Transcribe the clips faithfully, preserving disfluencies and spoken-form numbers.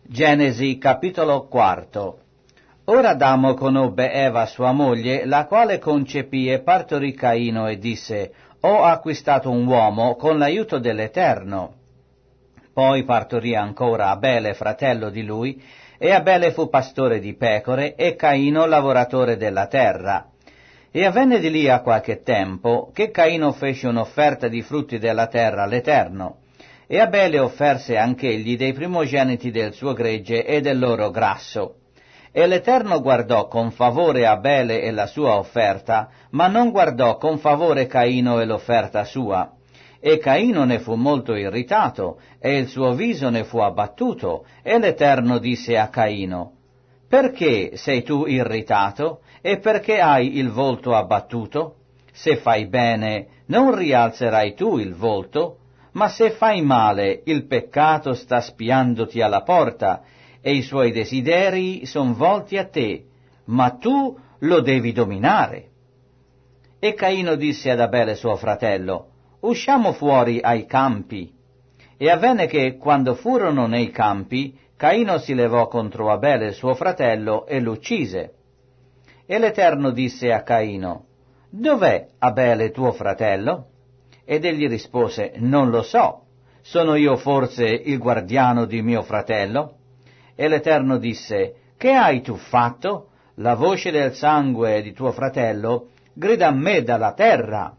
Genesi capitolo quarto. Ora Adamo conobbe Eva sua moglie, la quale concepì e partorì Caino e disse: ho acquistato un uomo con l'aiuto dell'Eterno. Poi partorì ancora Abele, fratello di lui, e Abele fu pastore di pecore e Caino lavoratore della terra. E avvenne di lì a qualche tempo che Caino fece un'offerta di frutti della terra all'Eterno. E Abele offerse anch'egli dei primogeniti del suo gregge e del loro grasso. E l'Eterno guardò con favore Abele e la sua offerta, ma non guardò con favore Caino e l'offerta sua. E Caino ne fu molto irritato, e il suo viso ne fu abbattuto, e l'Eterno disse a Caino: perché sei tu irritato, e perché hai il volto abbattuto? Se fai bene, non rialzerai tu il volto? Ma se fai male, il peccato sta spiandoti alla porta, e i suoi desideri son volti a te, ma tu lo devi dominare. E Caino disse ad Abele suo fratello: usciamo fuori ai campi. E avvenne che, quando furono nei campi, Caino si levò contro Abele suo fratello e l'uccise. E l'Eterno disse a Caino: dov'è Abele tuo fratello? Ed egli rispose: non lo so, sono io forse il guardiano di mio fratello? E l'Eterno disse: che hai tu fatto? La voce del sangue di tuo fratello grida a me dalla terra.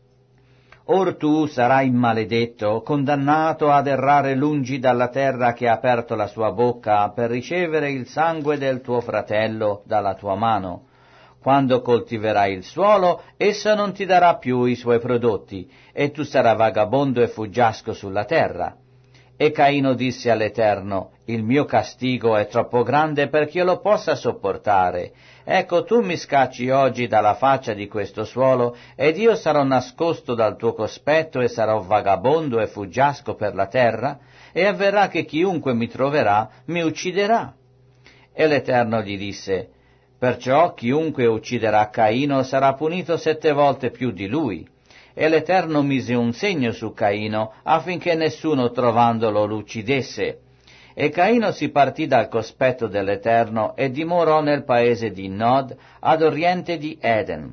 Or tu sarai maledetto, condannato ad errare lungi dalla terra che ha aperto la sua bocca per ricevere il sangue del tuo fratello dalla tua mano. Quando coltiverai il suolo, esso non ti darà più i suoi prodotti, e tu sarai vagabondo e fuggiasco sulla terra. E Caino disse all'Eterno: il mio castigo è troppo grande perché io lo possa sopportare. Ecco, tu mi scacci oggi dalla faccia di questo suolo, ed io sarò nascosto dal tuo cospetto e sarò vagabondo e fuggiasco per la terra, e avverrà che chiunque mi troverà mi ucciderà. E l'Eterno gli disse: perciò chiunque ucciderà Caino sarà punito sette volte più di lui. E l'Eterno mise un segno su Caino, affinché nessuno trovandolo l'uccidesse. E Caino si partì dal cospetto dell'Eterno e dimorò nel paese di Nod, ad oriente di Eden.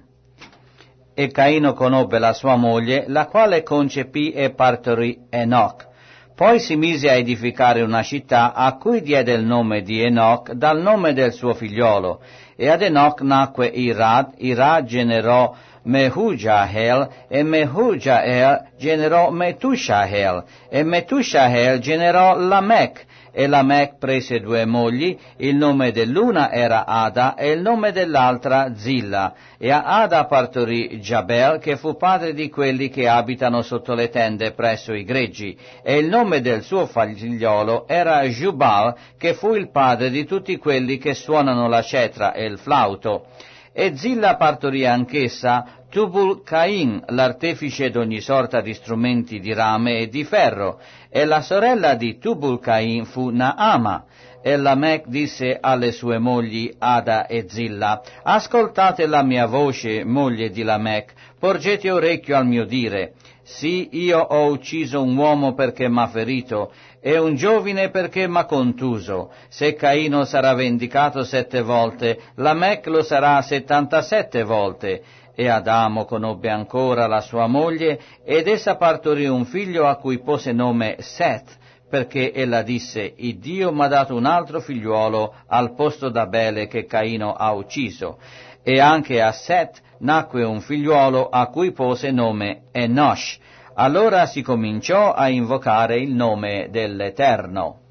E Caino conobbe la sua moglie, la quale concepì e partorì Enoch. Poi si mise a edificare una città, a cui diede il nome di Enoch dal nome del suo figliolo. E ad Enoch nacque Irad, Irad generò Mehujael, e Mehujael generò Metushael, e Metushael generò Lamech, e Lamech prese due mogli, il nome dell'una era Ada, e il nome dell'altra Zilla, e a Ada partorì Jabel, che fu padre di quelli che abitano sotto le tende presso i greggi, e il nome del suo figliolo era Jubal, che fu il padre di tutti quelli che suonano la cetra e il flauto. E Zilla partorì anch'essa Tubul Cain, l'artefice d'ogni sorta di strumenti di rame e di ferro, e la sorella di Tubul Cain fu Naama. E Lamech disse alle sue mogli Ada e Zilla: ascoltate la mia voce, moglie di Lamech, porgete orecchio al mio dire. Sì, io ho ucciso un uomo perché m'ha ferito, e un giovine perché m'ha contuso. Se Caino sarà vendicato sette volte, Lamech lo sarà settantasette volte. E Adamo conobbe ancora la sua moglie, ed essa partorì un figlio a cui pose nome Seth, perché ella disse: Iddio m'ha dato un altro figliuolo al posto d'Abele che Caino ha ucciso. E anche a Seth nacque un figliuolo a cui pose nome Enosh. Allora si cominciò a invocare il nome dell'Eterno.